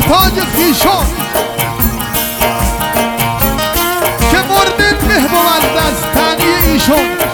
تاج خیشان که مورد مهر بود از تنی ایشان.